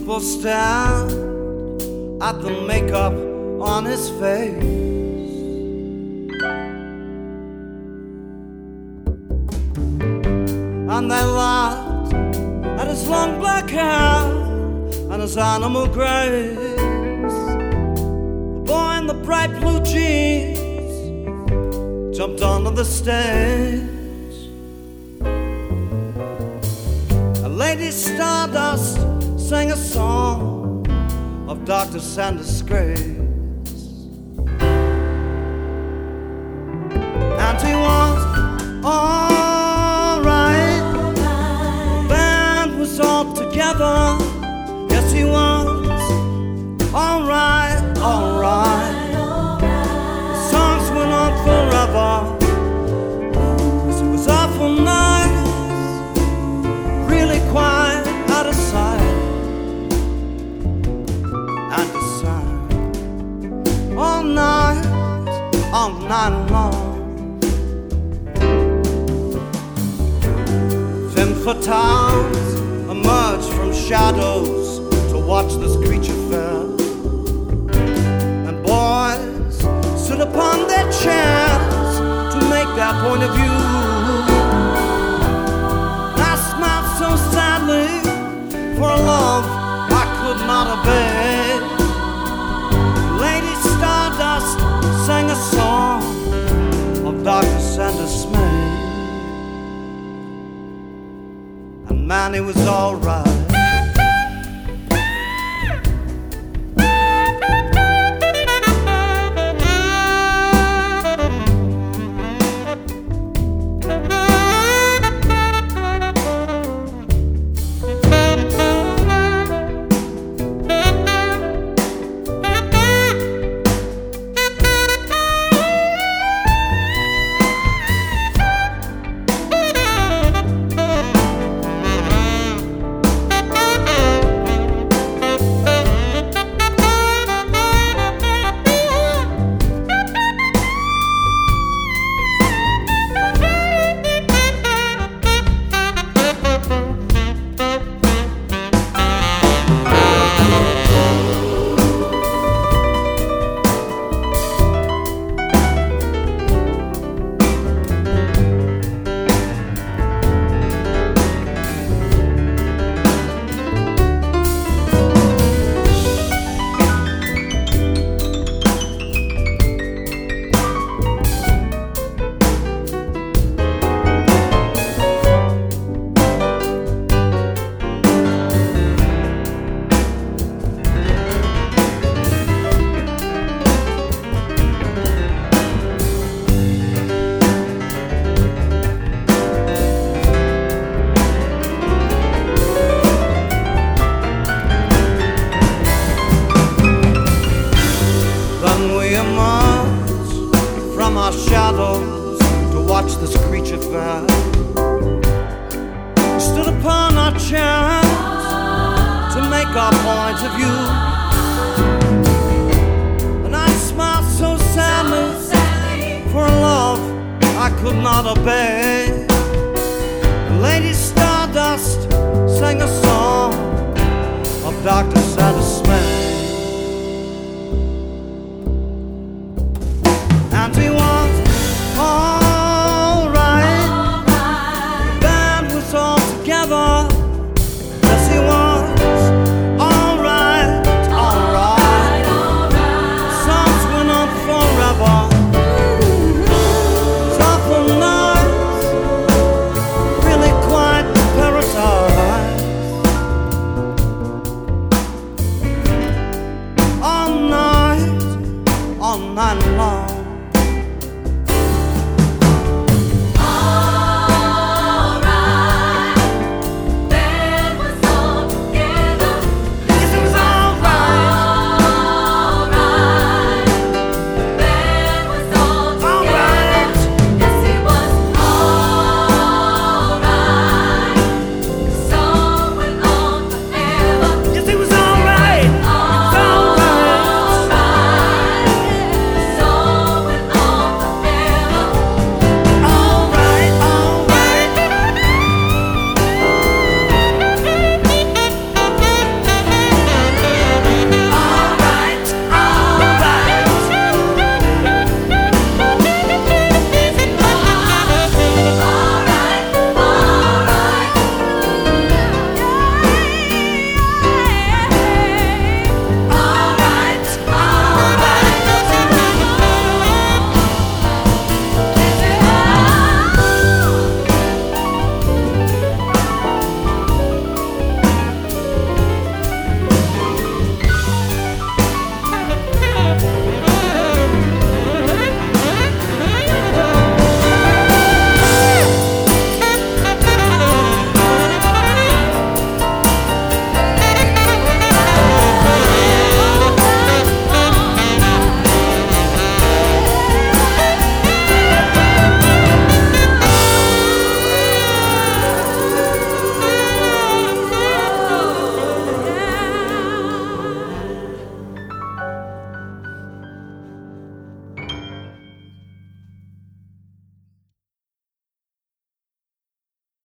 People stared at the makeup on his face. And they laughed at his long black hair and his animal grace. The boy in the bright blue jeans jumped onto the stage. A Lady Stardust sang a song of Dr. Sanders' grace. And he was alright. The band was all together. Yes, he was alright, alright. The songs went on forever. Yes, it was awful nice, really quiet, out of sight. And the sun all night long. Femme fatales emerged from shadows to watch this creature fair. And boys stood upon their chairs to make their point of view. And I smiled so sadly for a love I could not obey. Lady Stardust sang a song of Dr. Sanders' Smith. And man, he was alright. From our shadows to watch this creature fair. We stood upon our chairs to make our point of view. And I smiled so sadly for a love I could not obey. Lady Stardust sang a song of Dr. Sanders' Smith. And he was alright. The band was all together. Yes, he was.